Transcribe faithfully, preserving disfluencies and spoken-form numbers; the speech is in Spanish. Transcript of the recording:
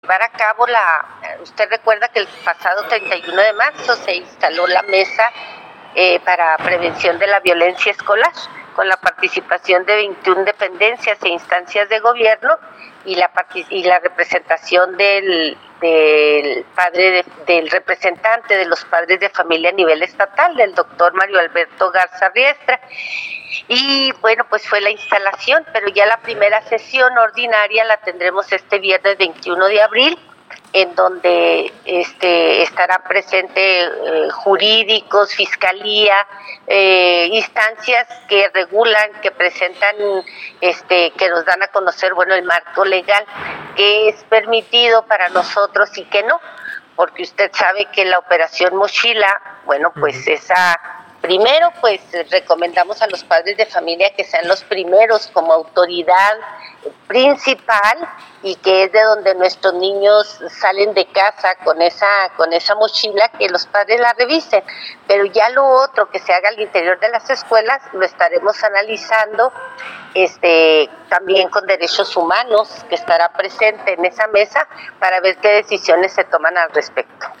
llevar a cabo la, usted recuerda que el pasado treinta y uno de marzo se instaló la mesa eh, para prevención de la violencia escolar, con la participación de veintiuna dependencias e instancias de gobierno y la, y la representación del, del padre de, del representante de los padres de familia a nivel estatal, del doctor Mario Alberto Garza Riestra. Y bueno, pues fue la instalación, pero ya la primera sesión ordinaria la tendremos este viernes veintiuno de abril, en donde este, estarán presentes eh, jurídicos, fiscalía, eh, instancias que regulan, que presentan, este, que nos dan a conocer, bueno, el marco legal, que es permitido para nosotros y que no, porque usted sabe que la operación Mochila, bueno, pues uh-huh. esa... Primero, pues recomendamos a los padres de familia que sean los primeros como autoridad principal y que es de donde nuestros niños salen de casa con esa con esa mochila, que los padres la revisen. Pero ya lo otro que se haga al interior de las escuelas lo estaremos analizando, este también con derechos humanos, que estará presente en esa mesa para ver qué decisiones se toman al respecto.